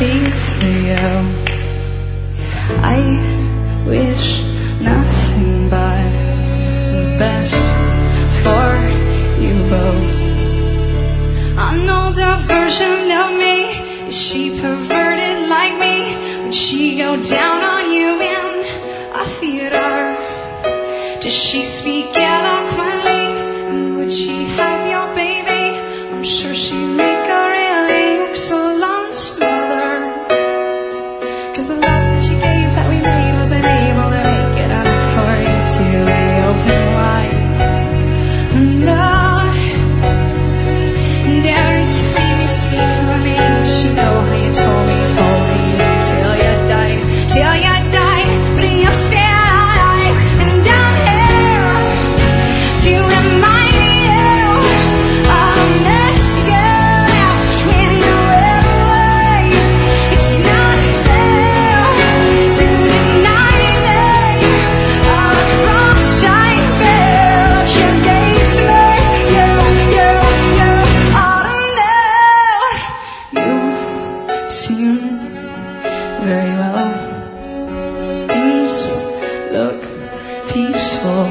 happy for you. I wish nothing but the best for you both. An older version of me, is she perverted like me? Would she go down on you in a theater? Does she speak eloquently? And would she have your baby? I'm sure she'd make a really excellent mother. 'Cause the love that you gave that we made wasn't able to make it up for you to open wide. No. And every time you speak her name, does she know how you told me you'd hold me till you died? Till you died, but you're still alive. And I'm here to remind you of the mess you left when you went away. It's not fair to deny me of the cross I bear that you gave to me. You ought to know. You seem very well. Things look peaceful.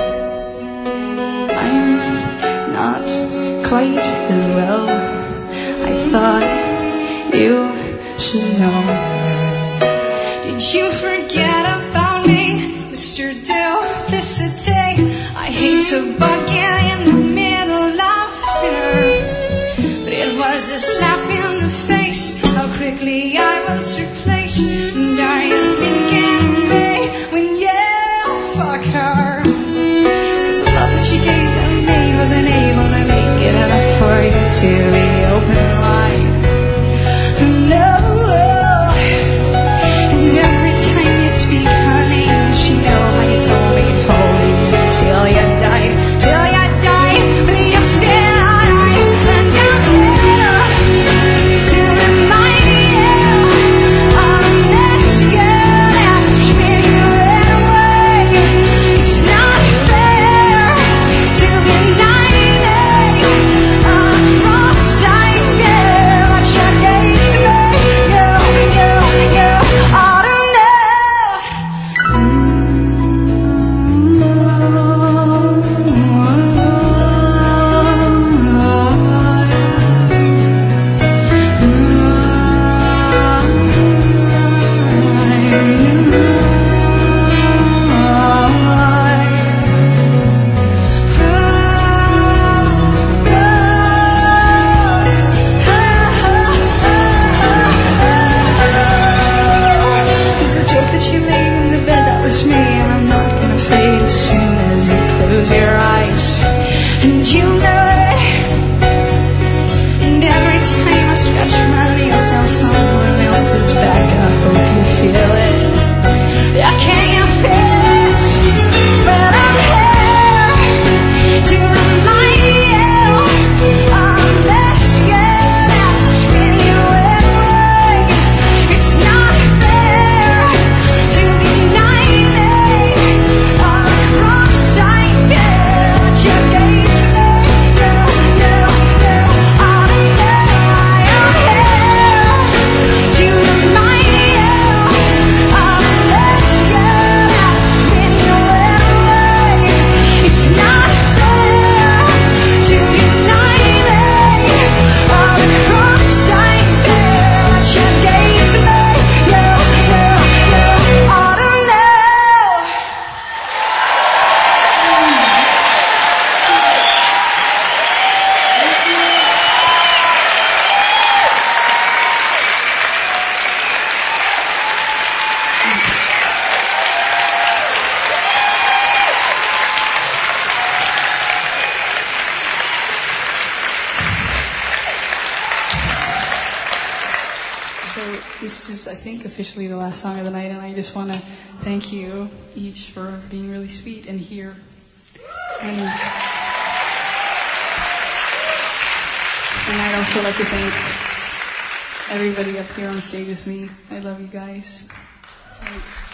I'm not quite as well. I thought you should know. Did you forget about me, Mr. Duplicity? I hate to bug you in the middle of dinner, but it was a slap in the face how quickly I was replaced. And are you thinking of me when you fuck her? 'Cause the love that she gave to me wasn't able to make it enough for you to be open wide. No. And every time you speak her name, she know how you told me you'd hold me till you died. Till you died, but you're still alive. And I'm here to remind you of the mess you left when you went away. It's not fair to deny me of the cross I bear that you gave to me. You ought to know. Cause the joke that you made in the bed, that was me. And I'm not gonna fade as soon as you close your eyes. And you know it. And every time I scratch my nails on someone else's back, I hope you feel it. I can't feel it, but I'm here to remind you of the mess you left when you went away. It's not fair to deny me of the cross I bear that you gave to me. You ought to know. I am here to remind you of the mess you left when you went away. It's not fair to deny me of the cross I bear that you gave to me. You ought to know. So this is, I think, officially the last song of the night, and I just want to thank you each for being really sweet and here. And I'd also like to thank everybody up here on stage with me. I love you guys. Thanks.